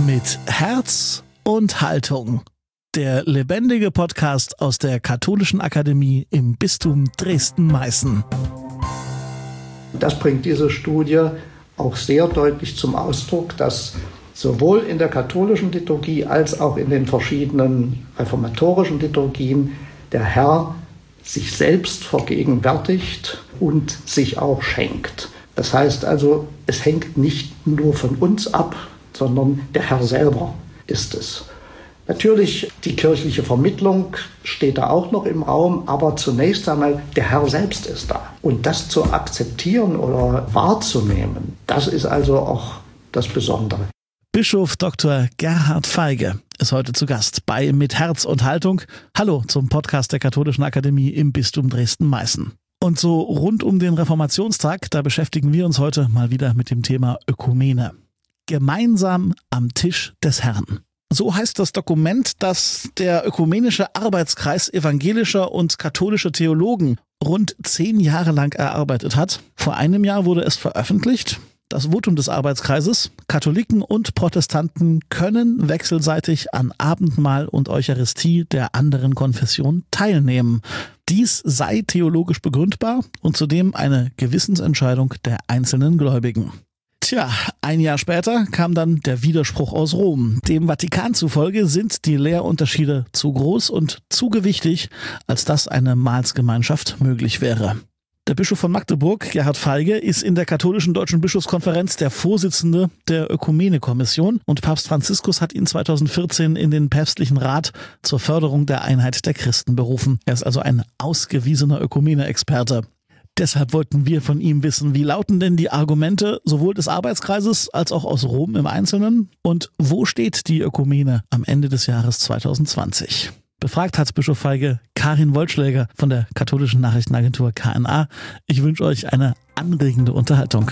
Mit Herz und Haltung. Der lebendige Podcast aus der Katholischen Akademie im Bistum Dresden-Meißen. Das bringt diese Studie auch sehr deutlich zum Ausdruck, dass sowohl in der katholischen Liturgie als auch in den verschiedenen reformatorischen Liturgien der Herr sich selbst vergegenwärtigt und sich auch schenkt. Das heißt also, es hängt nicht nur von uns ab, sondern der Herr selber ist es. Natürlich, die kirchliche Vermittlung steht da auch noch im Raum, aber zunächst einmal, der Herr selbst ist da. Und das zu akzeptieren oder wahrzunehmen, das ist also auch das Besondere. Bischof Dr. Gerhard Feige ist heute zu Gast bei Mit Herz und Haltung. Hallo zum Podcast der Katholischen Akademie im Bistum Dresden-Meißen. Und so rund um den Reformationstag, da beschäftigen wir uns heute mal wieder mit dem Thema Ökumene. Gemeinsam am Tisch des Herrn. So heißt das Dokument, das der Ökumenische Arbeitskreis evangelischer und katholischer Theologen rund 10 Jahre lang erarbeitet hat. Vor einem Jahr wurde es veröffentlicht. Das Votum des Arbeitskreises: Katholiken und Protestanten können wechselseitig an Abendmahl und Eucharistie der anderen Konfession teilnehmen. Dies sei theologisch begründbar und zudem eine Gewissensentscheidung der einzelnen Gläubigen. Tja, ein Jahr später kam dann der Widerspruch aus Rom. Dem Vatikan zufolge sind die Lehrunterschiede zu groß und zu gewichtig, als dass eine Mahlsgemeinschaft möglich wäre. Der Bischof von Magdeburg, Gerhard Feige, ist in der Katholischen Deutschen Bischofskonferenz der Vorsitzende der Ökumene-Kommission und Papst Franziskus hat ihn 2014 in den päpstlichen Rat zur Förderung der Einheit der Christen berufen. Er ist also ein ausgewiesener Ökumene-Experte. Deshalb wollten wir von ihm wissen, wie lauten denn die Argumente sowohl des Arbeitskreises als auch aus Rom im Einzelnen und wo steht die Ökumene am Ende des Jahres 2020? Befragt hat Bischof Feige Karin Wollschläger von der katholischen Nachrichtenagentur KNA. Ich wünsche euch eine anregende Unterhaltung.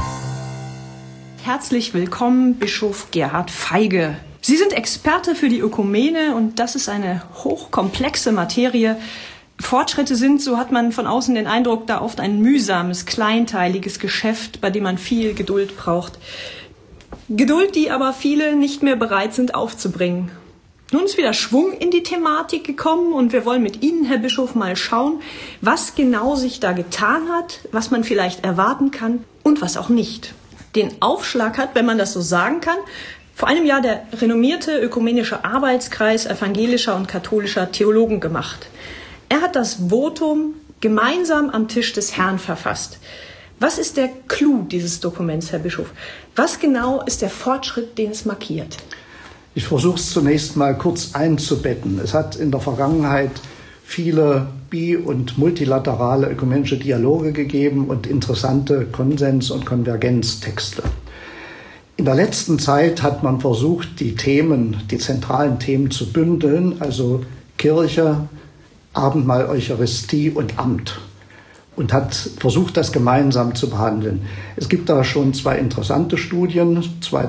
Herzlich willkommen, Bischof Gerhard Feige. Sie sind Experte für die Ökumene und das ist eine hochkomplexe Materie. Fortschritte sind, so hat man von außen den Eindruck, da oft ein mühsames, kleinteiliges Geschäft, bei dem man viel Geduld braucht. Geduld, die aber viele nicht mehr bereit sind aufzubringen. Nun ist wieder Schwung in die Thematik gekommen und wir wollen mit Ihnen, Herr Bischof, mal schauen, was genau sich da getan hat, was man vielleicht erwarten kann und was auch nicht. Den Aufschlag hat, wenn man das so sagen kann, vor einem Jahr der renommierte Ökumenische Arbeitskreis evangelischer und katholischer Theologen gemacht. Er hat das Votum gemeinsam am Tisch des Herrn verfasst. Was ist der Clou dieses Dokuments, Herr Bischof? Was genau ist der Fortschritt, den es markiert? Ich versuche es zunächst mal kurz einzubetten. Es hat in der Vergangenheit viele bi- und multilaterale ökumenische Dialoge gegeben und interessante Konsens- und Konvergenztexte. In der letzten Zeit hat man versucht, die zentralen Themen zu bündeln, also Kirche, Abendmahl, Eucharistie und Amt, und hat versucht, das gemeinsam zu behandeln. Es gibt da schon 2 interessante Studien.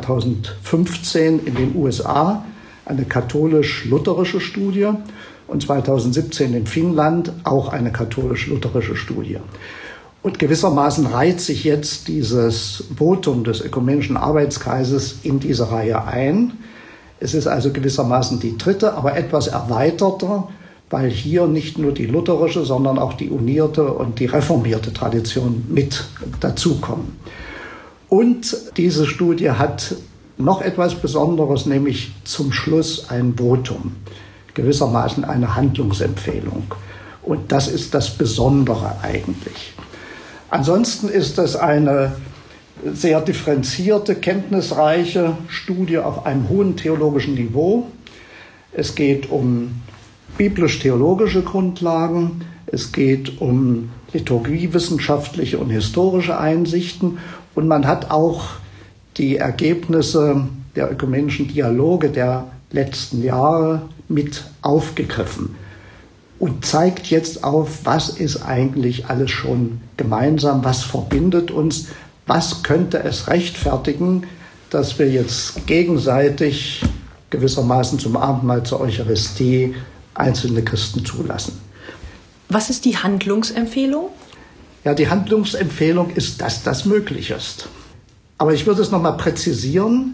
2015 in den USA eine katholisch-lutherische Studie und 2017 in Finnland auch eine katholisch-lutherische Studie. Und gewissermaßen reiht sich jetzt dieses Votum des Ökumenischen Arbeitskreises in diese Reihe ein. Es ist also gewissermaßen die dritte, aber etwas erweiterte, weil hier nicht nur die lutherische, sondern auch die unierte und die reformierte Tradition mit dazukommen. Und diese Studie hat noch etwas Besonderes, nämlich zum Schluss ein Votum, gewissermaßen eine Handlungsempfehlung. Und das ist das Besondere eigentlich. Ansonsten ist es eine sehr differenzierte, kenntnisreiche Studie auf einem hohen theologischen Niveau. Es geht um biblisch-theologische Grundlagen, es geht um liturgiewissenschaftliche und historische Einsichten und man hat auch die Ergebnisse der ökumenischen Dialoge der letzten Jahre mit aufgegriffen und zeigt jetzt auf, was ist eigentlich alles schon gemeinsam, was verbindet uns, was könnte es rechtfertigen, dass wir jetzt gegenseitig gewissermaßen zum Abendmahl, zur Eucharistie einzelne Christen zulassen. Was ist die Handlungsempfehlung? Ja, die Handlungsempfehlung ist, dass das möglich ist. Aber ich würde es nochmal präzisieren.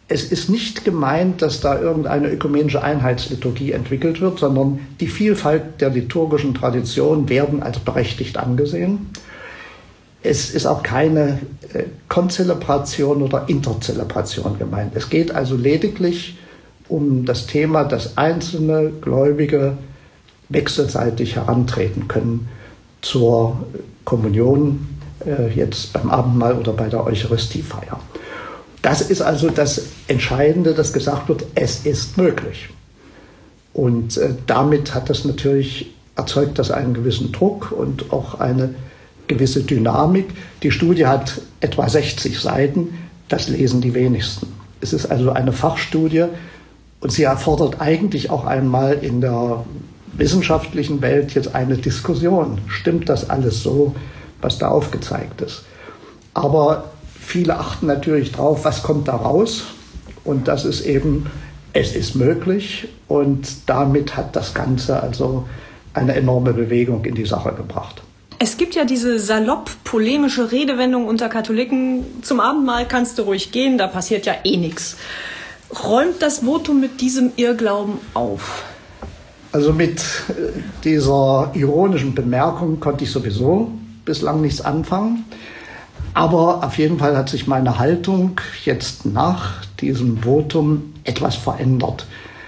Es ist nicht gemeint, dass da irgendeine ökumenische Einheitsliturgie entwickelt wird, sondern die Vielfalt der liturgischen Traditionen werden als berechtigt angesehen. Es ist auch keine Konzelebration oder Interzelebration gemeint. Es geht also lediglich um das Thema, dass einzelne Gläubige wechselseitig herantreten können zur Kommunion, jetzt beim Abendmahl oder bei der Eucharistiefeier. Das ist also das Entscheidende, dass gesagt wird, es ist möglich. Und damit erzeugt das einen gewissen Druck und auch eine gewisse Dynamik. Die Studie hat etwa 60 Seiten, das lesen die wenigsten. Es ist also eine Fachstudie und sie erfordert eigentlich auch einmal in der wissenschaftlichen Welt jetzt eine Diskussion. Stimmt das alles so, was da aufgezeigt ist? Aber viele achten natürlich drauf, was kommt da raus? Und das ist eben, es ist möglich. Und damit hat das Ganze also eine enorme Bewegung in die Sache gebracht. Es gibt ja diese salopp-polemische Redewendung unter Katholiken, zum Abendmahl kannst du ruhig gehen, da passiert ja eh nichts. Räumt das Votum mit diesem Irrglauben auf? Also mit dieser ironischen Bemerkung konnte ich sowieso bislang nichts anfangen. Aber auf jeden Fall hat sich meine Haltung jetzt nach diesem Votum etwas verändert.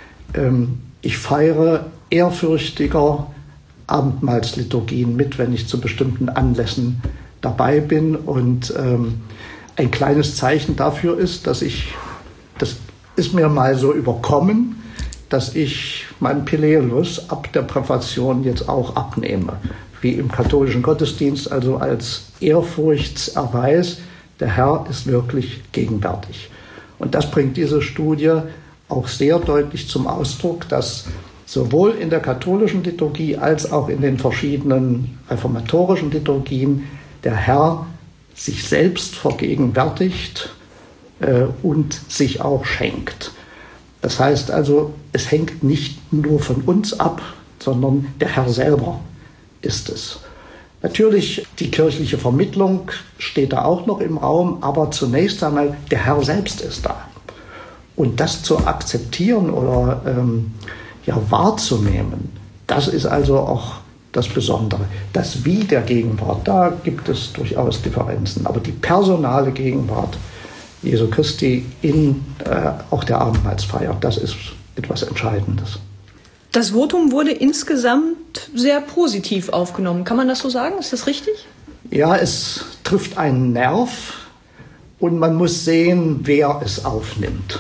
Ich feiere ehrfürchtiger Abendmahlsliturgien mit, wenn ich zu bestimmten Anlässen dabei bin. Und ein kleines Zeichen dafür ist, das ist mir mal so überkommen, dass ich meinen Pileus ab der Präfation jetzt auch abnehme. Wie im katholischen Gottesdienst, also als Ehrfurchtserweis, der Herr ist wirklich gegenwärtig. Und das bringt diese Studie auch sehr deutlich zum Ausdruck, dass sowohl in der katholischen Liturgie als auch in den verschiedenen reformatorischen Liturgien der Herr sich selbst vergegenwärtigt und sich auch schenkt. Das heißt also, es hängt nicht nur von uns ab, sondern der Herr selber ist es. Natürlich, die kirchliche Vermittlung steht da auch noch im Raum, aber zunächst einmal, der Herr selbst ist da. Und das zu akzeptieren oder wahrzunehmen, das ist also auch das Besondere. Das Wie der Gegenwart, da gibt es durchaus Differenzen, aber die personale Gegenwart Jesu Christi in auch der Abendmahlsfeier, das ist etwas Entscheidendes. Das Votum wurde insgesamt sehr positiv aufgenommen. Kann man das so sagen? Ist das richtig? Ja, es trifft einen Nerv und man muss sehen, wer es aufnimmt.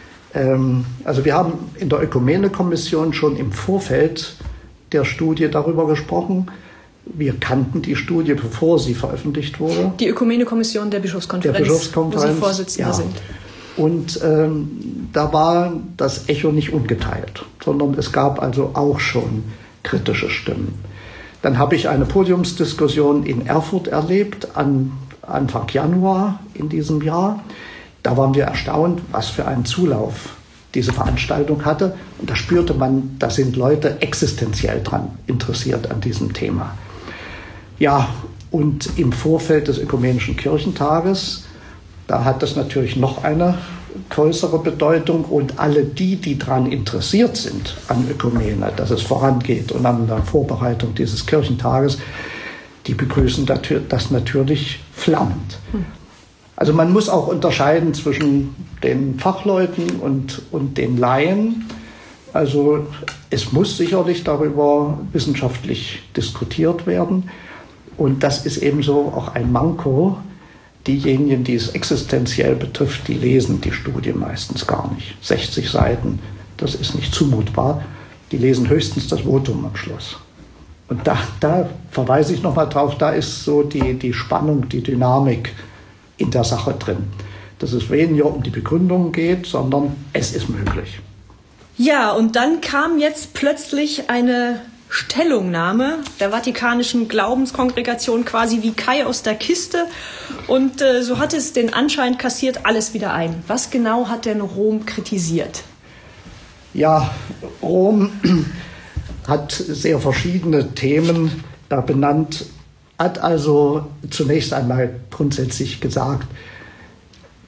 Also wir haben in der Ökumene-Kommission schon im Vorfeld der Studie darüber gesprochen. Wir kannten die Studie, bevor sie veröffentlicht wurde. Die Ökumene-Kommission der Bischofskonferenz, wo Sie Vorsitzender sind. Und da war das Echo nicht ungeteilt, sondern es gab also auch schon kritische Stimmen. Dann habe ich eine Podiumsdiskussion in Erfurt erlebt, Anfang Januar in diesem Jahr. Da waren wir erstaunt, was für einen Zulauf diese Veranstaltung hatte. Und da spürte man, da sind Leute existenziell dran interessiert an diesem Thema. Ja, und im Vorfeld des Ökumenischen Kirchentages, da hat das natürlich noch eine größere Bedeutung. Und alle die daran interessiert sind, an Ökumene, dass es vorangeht und an der Vorbereitung dieses Kirchentages, die begrüßen das natürlich flammend. Also man muss auch unterscheiden zwischen den Fachleuten und den Laien. Also es muss sicherlich darüber wissenschaftlich diskutiert werden. Und das ist ebenso auch ein Manko. Diejenigen, die es existenziell betrifft, die lesen die Studie meistens gar nicht. 60 Seiten, das ist nicht zumutbar. Die lesen höchstens das Votum am Schluss. Und da verweise ich nochmal drauf, da ist so die Spannung, die Dynamik in der Sache drin. Dass es weniger um die Begründung geht, sondern es ist möglich. Ja, und dann kam jetzt plötzlich eine Stellungnahme der Vatikanischen Glaubenskongregation quasi wie Kai aus der Kiste. Und so hat es den Anschein kassiert, alles wieder ein. Was genau hat denn Rom kritisiert? Ja, Rom hat sehr verschiedene Themen da benannt, hat also zunächst einmal grundsätzlich gesagt,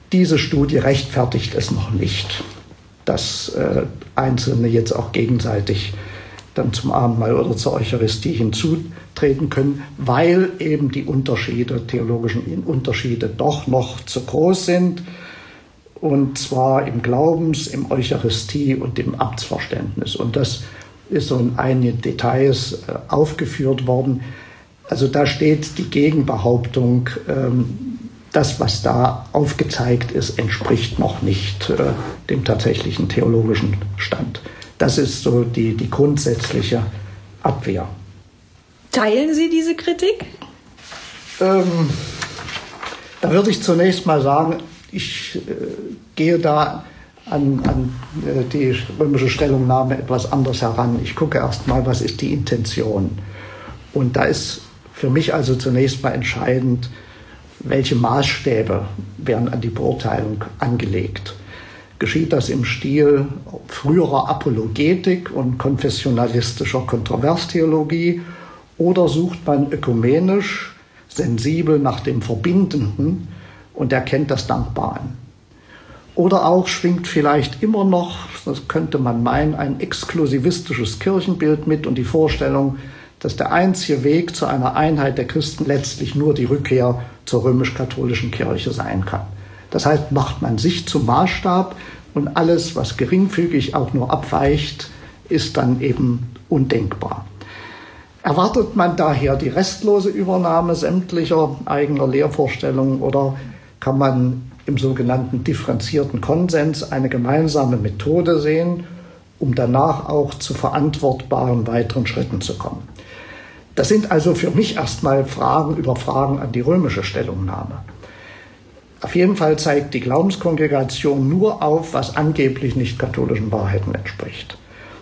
Diese Studie rechtfertigt es noch nicht, dass Einzelne jetzt auch gegenseitig dann zum Abendmahl oder zur Eucharistie hinzutreten können, weil eben die theologischen Unterschiede doch noch zu groß sind. Und zwar im Glaubens-, im Eucharistie- und im Amtsverständnis. Und das ist so in einigen Details aufgeführt worden. Also da steht die Gegenbehauptung, das, was da aufgezeigt ist, entspricht noch nicht dem tatsächlichen theologischen Stand. Das ist so die grundsätzliche Abwehr. Teilen Sie diese Kritik? Da würde ich zunächst mal sagen, ich gehe da an die römische Stellungnahme etwas anders heran. Ich gucke erst mal, was ist die Intention. Und da ist für mich also zunächst mal entscheidend, welche Maßstäbe werden an die Beurteilung angelegt. Geschieht das im Stil früherer Apologetik und konfessionalistischer Kontroverstheologie oder sucht man ökumenisch, sensibel nach dem Verbindenden und erkennt das dankbar an? Oder auch schwingt vielleicht immer noch, das könnte man meinen, ein exklusivistisches Kirchenbild mit und die Vorstellung, dass der einzige Weg zu einer Einheit der Christen letztlich nur die Rückkehr zur römisch-katholischen Kirche sein kann. Das heißt, macht man sich zum Maßstab und alles, was geringfügig auch nur abweicht, ist dann eben undenkbar. Erwartet man daher die restlose Übernahme sämtlicher eigener Lehrvorstellungen oder kann man im sogenannten differenzierten Konsens eine gemeinsame Methode sehen, um danach auch zu verantwortbaren weiteren Schritten zu kommen? Das sind also für mich erstmal Fragen über Fragen an die römische Stellungnahme. Auf jeden Fall zeigt die Glaubenskongregation nur auf, was angeblich nicht katholischen Wahrheiten entspricht.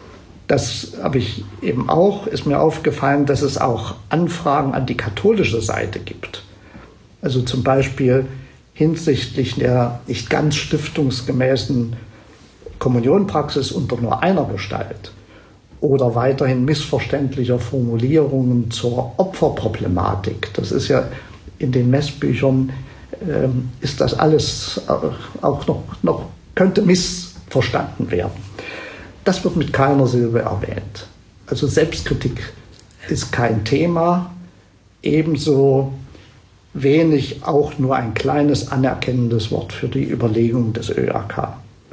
Das habe ich eben auch, ist mir aufgefallen, dass es auch Anfragen an die katholische Seite gibt. Also zum Beispiel hinsichtlich der nicht ganz stiftungsgemäßen Kommunionpraxis unter nur einer Gestalt oder weiterhin missverständlicher Formulierungen zur Opferproblematik. Das ist ja in den Messbüchern, ist das alles auch noch könnte missverstanden werden. Das wird mit keiner Silbe erwähnt. Also Selbstkritik ist kein Thema, ebenso wenig auch nur ein kleines anerkennendes Wort für die Überlegungen des ÖAK.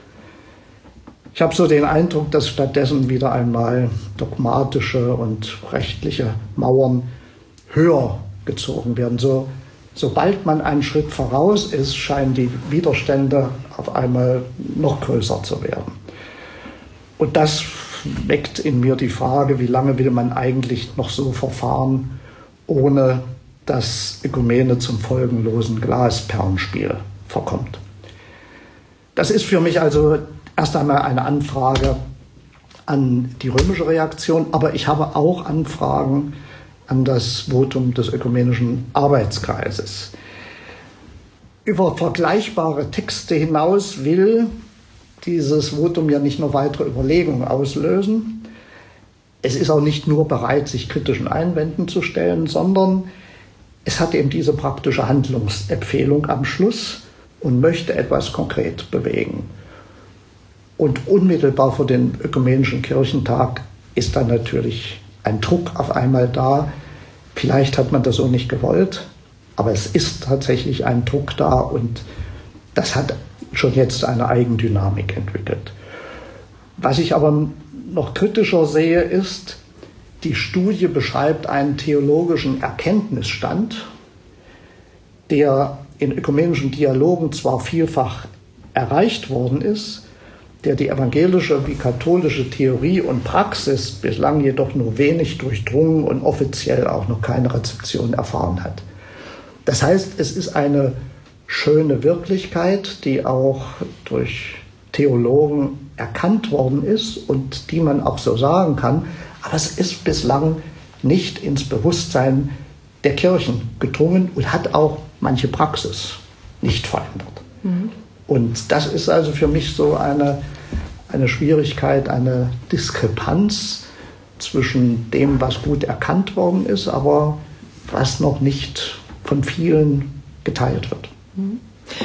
Ich habe so den Eindruck, dass stattdessen wieder einmal dogmatische und rechtliche Mauern höher gezogen werden. Sobald man einen Schritt voraus ist, scheinen die Widerstände auf einmal noch größer zu werden. Und das weckt in mir die Frage, wie lange will man eigentlich noch so verfahren, ohne dass Ökumene zum folgenlosen Glasperlenspiel verkommt. Das ist für mich also erst einmal eine Anfrage an die römische Reaktion, aber ich habe auch Anfragen an das Votum des Ökumenischen Arbeitskreises. Über vergleichbare Texte hinaus will dieses Votum ja nicht nur weitere Überlegungen auslösen. Es ist auch nicht nur bereit, sich kritischen Einwänden zu stellen, sondern es hat eben diese praktische Handlungsempfehlung am Schluss und möchte etwas konkret bewegen. Und unmittelbar vor dem Ökumenischen Kirchentag ist dann natürlich ein Druck auf einmal da. Vielleicht hat man das so nicht gewollt, aber es ist tatsächlich ein Druck da und das hat schon jetzt eine Eigendynamik entwickelt. Was ich aber noch kritischer sehe, ist, die Studie beschreibt einen theologischen Erkenntnisstand, der in ökumenischen Dialogen zwar vielfach erreicht worden ist, der die evangelische wie katholische Theorie und Praxis bislang jedoch nur wenig durchdrungen und offiziell auch noch keine Rezeption erfahren hat. Das heißt, es ist eine schöne Wirklichkeit, die auch durch Theologen erkannt worden ist und die man auch so sagen kann, aber es ist bislang nicht ins Bewusstsein der Kirchen gedrungen und hat auch manche Praxis nicht verändert. Mhm. Und das ist also für mich so eine Schwierigkeit, eine Diskrepanz zwischen dem, was gut erkannt worden ist, aber was noch nicht von vielen geteilt wird.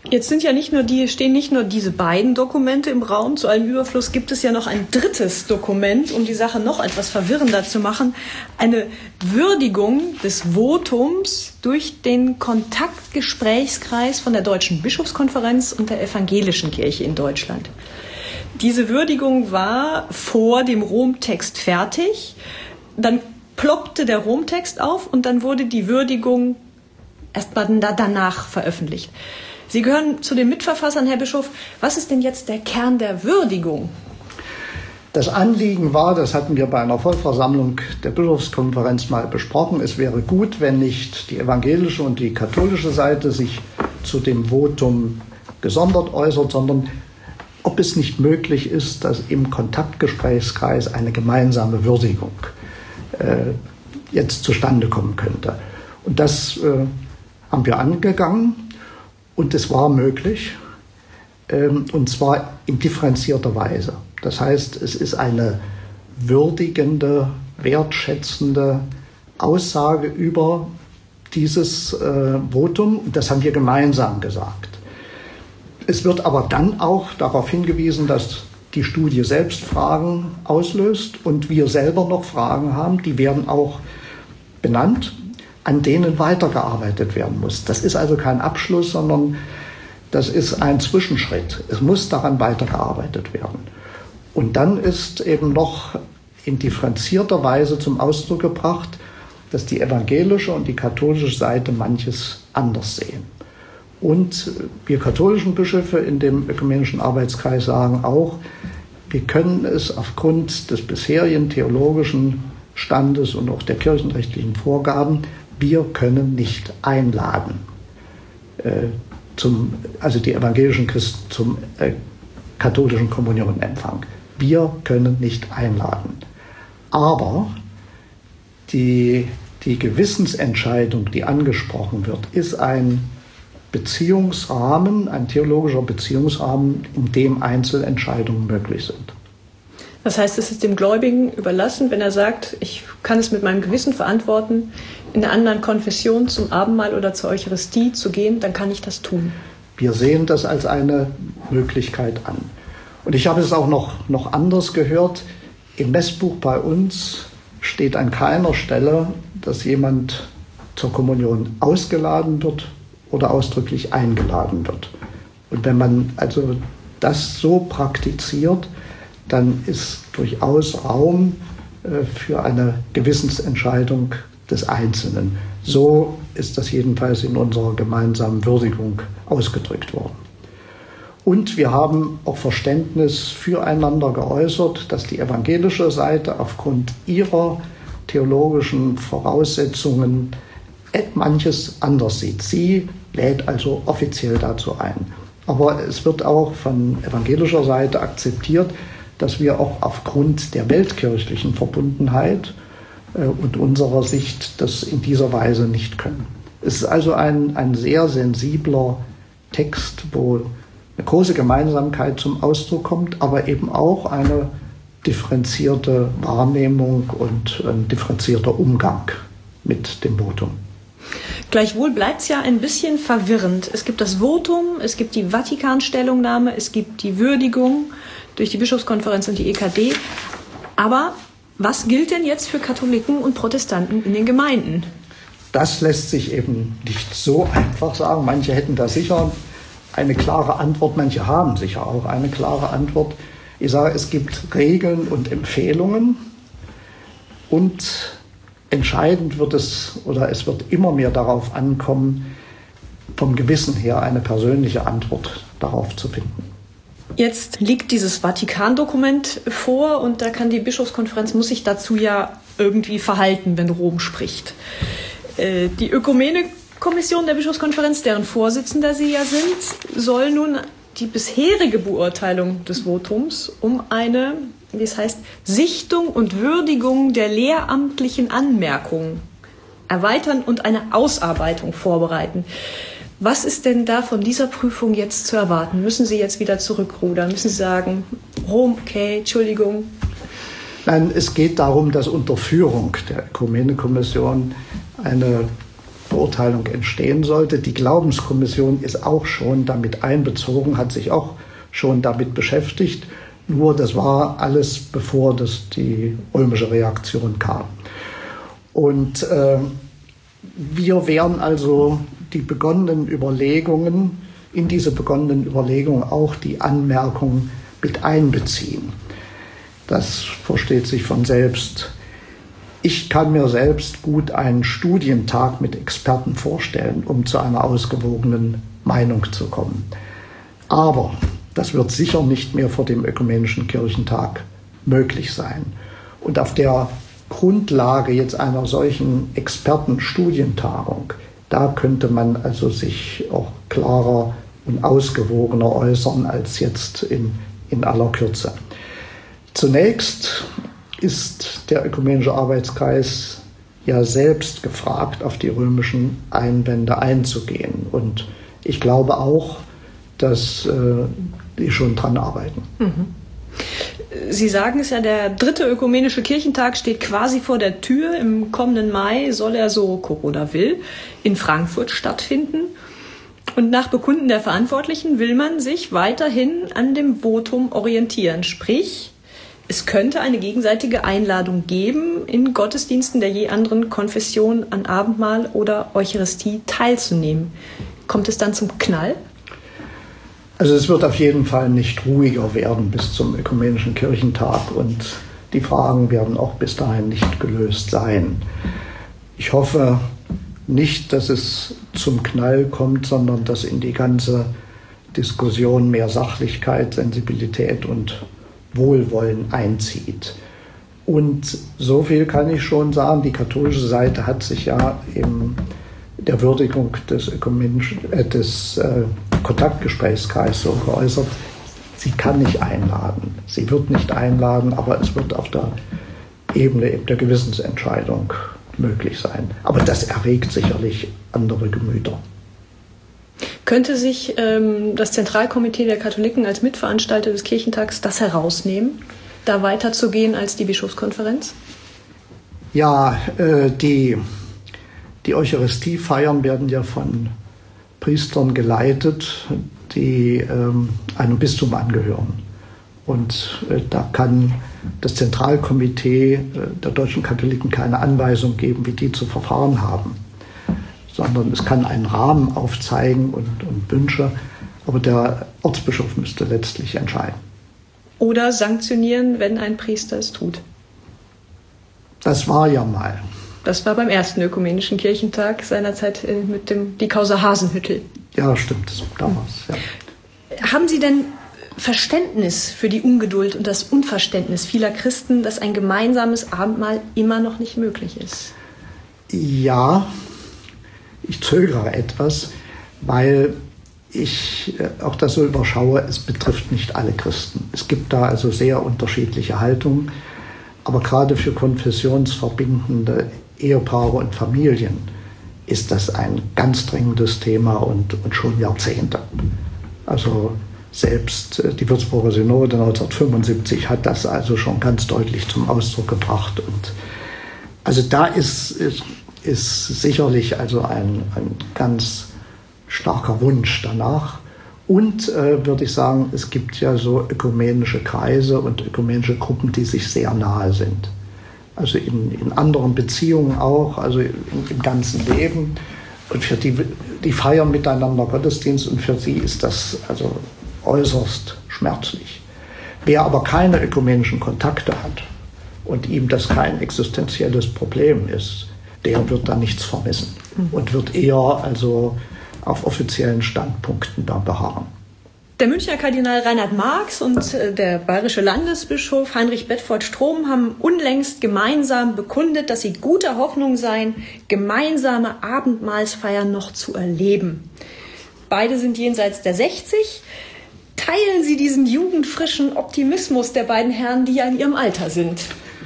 Jetzt stehen nicht nur diese beiden Dokumente im Raum. Zu allem Überfluss gibt es ja noch ein drittes Dokument, um die Sache noch etwas verwirrender zu machen. Eine Würdigung des Votums durch den Kontaktgesprächskreis von der Deutschen Bischofskonferenz und der Evangelischen Kirche in Deutschland. Diese Würdigung war vor dem Romtext fertig. Dann ploppte der Romtext auf und dann wurde die Würdigung erst mal danach veröffentlicht. Sie gehören zu den Mitverfassern, Herr Bischof. Was ist denn jetzt der Kern der Würdigung? Das Anliegen war, das hatten wir bei einer Vollversammlung der Bischofskonferenz mal besprochen, es wäre gut, wenn nicht die evangelische und die katholische Seite sich zu dem Votum gesondert äußert, sondern ob es nicht möglich ist, dass im Kontaktgesprächskreis eine gemeinsame Würdigung jetzt zustande kommen könnte. Und das haben wir angegangen. Und es war möglich, und zwar in differenzierter Weise. Das heißt, es ist eine würdigende, wertschätzende Aussage über dieses Votum. Das haben wir gemeinsam gesagt. Es wird aber dann auch darauf hingewiesen, dass die Studie selbst Fragen auslöst und wir selber noch Fragen haben, die werden auch benannt, an denen weitergearbeitet werden muss. Das ist also kein Abschluss, sondern das ist ein Zwischenschritt. Es muss daran weitergearbeitet werden. Und dann ist eben noch in differenzierter Weise zum Ausdruck gebracht, dass die evangelische und die katholische Seite manches anders sehen. Und wir katholischen Bischöfe in dem ökumenischen Arbeitskreis sagen auch, wir können es aufgrund des bisherigen theologischen Standes und auch der kirchenrechtlichen Vorgaben, wir können nicht einladen, also die evangelischen Christen zum katholischen Kommunionempfang. Wir können nicht einladen. Aber die Gewissensentscheidung, die angesprochen wird, ist ein Beziehungsrahmen, ein theologischer Beziehungsrahmen, in dem Einzelentscheidungen möglich sind. Das heißt, es ist dem Gläubigen überlassen, wenn er sagt, ich kann es mit meinem Gewissen verantworten, in einer anderen Konfession zum Abendmahl oder zur Eucharistie zu gehen, dann kann ich das tun. Wir sehen das als eine Möglichkeit an. Und ich habe es auch noch anders gehört. Im Messbuch bei uns steht an keiner Stelle, dass jemand zur Kommunion ausgeladen wird oder ausdrücklich eingeladen wird. Und wenn man also das so praktiziert, dann ist durchaus Raum für eine Gewissensentscheidung des Einzelnen. So ist das jedenfalls in unserer gemeinsamen Würdigung ausgedrückt worden. Und wir haben auch Verständnis füreinander geäußert, dass die evangelische Seite aufgrund ihrer theologischen Voraussetzungen manches anders sieht. Sie lädt also offiziell dazu ein. Aber es wird auch von evangelischer Seite akzeptiert, dass wir auch aufgrund der weltkirchlichen Verbundenheit und unserer Sicht das in dieser Weise nicht können. Es ist also ein sehr sensibler Text, wo eine große Gemeinsamkeit zum Ausdruck kommt, aber eben auch eine differenzierte Wahrnehmung und ein differenzierter Umgang mit dem Votum. Gleichwohl bleibt es ja ein bisschen verwirrend. Es gibt das Votum, es gibt die Vatikan-Stellungnahme, es gibt die Würdigung durch die Bischofskonferenz und die EKD. Aber was gilt denn jetzt für Katholiken und Protestanten in den Gemeinden? Das lässt sich eben nicht so einfach sagen. Manche hätten da sicher eine klare Antwort, manche haben sicher auch eine klare Antwort. Ich sage, es gibt Regeln und Empfehlungen und entscheidend wird es wird immer mehr darauf ankommen, vom Gewissen her eine persönliche Antwort darauf zu finden. Jetzt liegt dieses Vatikan-Dokument vor und da kann die Bischofskonferenz, muss sich dazu ja irgendwie verhalten, wenn Rom spricht. Die Ökumene-Kommission der Bischofskonferenz, deren Vorsitzender Sie ja sind, soll nun die bisherige Beurteilung des Votums um eine, wie es heißt, Sichtung und Würdigung der lehramtlichen Anmerkungen erweitern und eine Ausarbeitung vorbereiten. Was ist denn da von dieser Prüfung jetzt zu erwarten? Müssen Sie jetzt wieder zurückrudern? Müssen Sie sagen, Rom, okay, Entschuldigung? Nein, es geht darum, dass unter Führung der Ökumene-Kommission eine Verurteilung entstehen sollte. Die Glaubenskommission ist auch schon damit einbezogen, hat sich auch schon damit beschäftigt. Nur das war alles, bevor die römische Reaktion kam. Und wir werden also in diese begonnenen Überlegungen auch die Anmerkungen mit einbeziehen. Das versteht sich von selbst. Ich kann mir selbst gut einen Studientag mit Experten vorstellen, um zu einer ausgewogenen Meinung zu kommen. Aber das wird sicher nicht mehr vor dem Ökumenischen Kirchentag möglich sein. Und auf der Grundlage jetzt einer solchen Expertenstudientagung, da könnte man also sich auch klarer und ausgewogener äußern als jetzt in aller Kürze. Zunächst ist der Ökumenische Arbeitskreis ja selbst gefragt, auf die römischen Einwände einzugehen. Und ich glaube auch, dass die schon dran arbeiten. Sie sagen es ja, der 3. Ökumenische Kirchentag steht quasi vor der Tür. Im kommenden Mai soll er, so Corona will, in Frankfurt stattfinden. Und nach Bekunden der Verantwortlichen will man sich weiterhin an dem Votum orientieren. Sprich, es könnte eine gegenseitige Einladung geben, in Gottesdiensten der je anderen Konfession an Abendmahl oder Eucharistie teilzunehmen. Kommt es dann zum Knall? Also es wird auf jeden Fall nicht ruhiger werden bis zum Ökumenischen Kirchentag und die Fragen werden auch bis dahin nicht gelöst sein. Ich hoffe nicht, dass es zum Knall kommt, sondern dass in die ganze Diskussion mehr Sachlichkeit, Sensibilität und Wohlwollen einzieht. Und so viel kann ich schon sagen, die katholische Seite hat sich ja in der Würdigung des Kontaktgesprächskreises so geäußert, sie kann nicht einladen. Sie wird nicht einladen, aber es wird auf der Ebene der Gewissensentscheidung möglich sein. Aber das erregt sicherlich andere Gemüter. Könnte sich das Zentralkomitee der Katholiken als Mitveranstalter des Kirchentags das herausnehmen, da weiterzugehen als die Bischofskonferenz? Ja, die Eucharistiefeiern werden ja von Priestern geleitet, die einem Bistum angehören. Und da kann das Zentralkomitee der deutschen Katholiken keine Anweisung geben, wie die zu verfahren haben, sondern es kann einen Rahmen aufzeigen und Wünsche, aber der Erzbischof müsste letztlich entscheiden. Oder sanktionieren, wenn ein Priester es tut. Das war ja mal. Das war beim 1. Ökumenischen Kirchentag seinerzeit mit die Causa Hasenhüttl. Ja, stimmt, damals. Ja. Haben Sie denn Verständnis für die Ungeduld und das Unverständnis vieler Christen, dass ein gemeinsames Abendmahl immer noch nicht möglich ist? Ja, ich zögere etwas, weil ich auch das so überschaue, es betrifft nicht alle Christen. Es gibt da also sehr unterschiedliche Haltungen, aber gerade für konfessionsverbindende Ehepaare und Familien ist das ein ganz dringendes Thema und schon Jahrzehnte. Also selbst die Würzburger Synode 1975 hat das also schon ganz deutlich zum Ausdruck gebracht. Und also da ist sicherlich also ein ganz starker Wunsch danach. Und würde ich sagen, es gibt ja so ökumenische Kreise und ökumenische Gruppen, die sich sehr nahe sind. Also in anderen Beziehungen auch, also im ganzen Leben. Und für die feiern miteinander Gottesdienst und für sie ist das also äußerst schmerzlich. Wer aber keine ökumenischen Kontakte hat und ihm das kein existenzielles Problem ist, der wird da nichts vermissen und wird eher also auf offiziellen Standpunkten da beharren. Der Münchner Kardinal Reinhard Marx und der bayerische Landesbischof Heinrich Bedford-Strom haben unlängst gemeinsam bekundet, dass sie guter Hoffnung seien, gemeinsame Abendmahlsfeiern noch zu erleben. Beide sind jenseits der 60. Teilen Sie diesen jugendfrischen Optimismus der beiden Herren, die ja in ihrem Alter sind?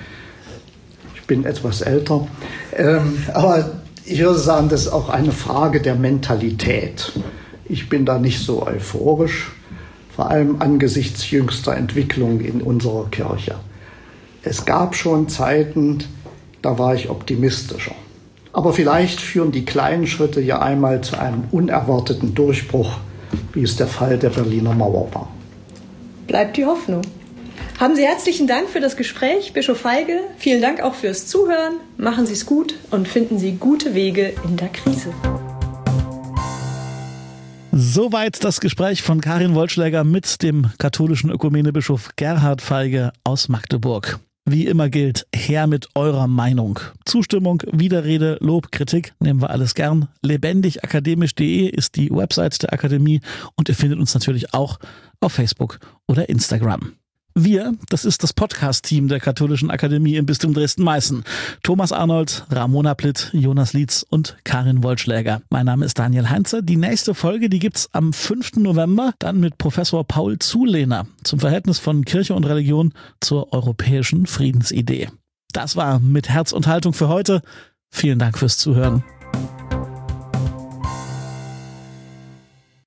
Ich bin etwas älter, aber ich würde sagen, das ist auch eine Frage der Mentalität. Ich bin da nicht so euphorisch, vor allem angesichts jüngster Entwicklung in unserer Kirche. Es gab schon Zeiten, da war ich optimistischer. Aber vielleicht führen die kleinen Schritte ja einmal zu einem unerwarteten Durchbruch, wie es der Fall der Berliner Mauer war. Bleibt die Hoffnung. Haben Sie herzlichen Dank für das Gespräch, Bischof Feige. Vielen Dank auch fürs Zuhören. Machen Sie es gut und finden Sie gute Wege in der Krise. Soweit das Gespräch von Karin Wollschläger mit dem katholischen Ökumenebischof Gerhard Feige aus Magdeburg. Wie immer gilt, her mit eurer Meinung. Zustimmung, Widerrede, Lob, Kritik nehmen wir alles gern. lebendigakademisch.de ist die Website der Akademie und ihr findet uns natürlich auch auf Facebook oder Instagram. Wir, das ist das Podcast-Team der Katholischen Akademie im Bistum Dresden-Meißen. Thomas Arnold, Ramona Plitt, Jonas Lietz und Karin Wollschläger. Mein Name ist Daniel Heinze. Die nächste Folge, die gibt's am 5. November, dann mit Professor Paul Zulehner zum Verhältnis von Kirche und Religion zur europäischen Friedensidee. Das war mit Herz und Haltung für heute. Vielen Dank fürs Zuhören.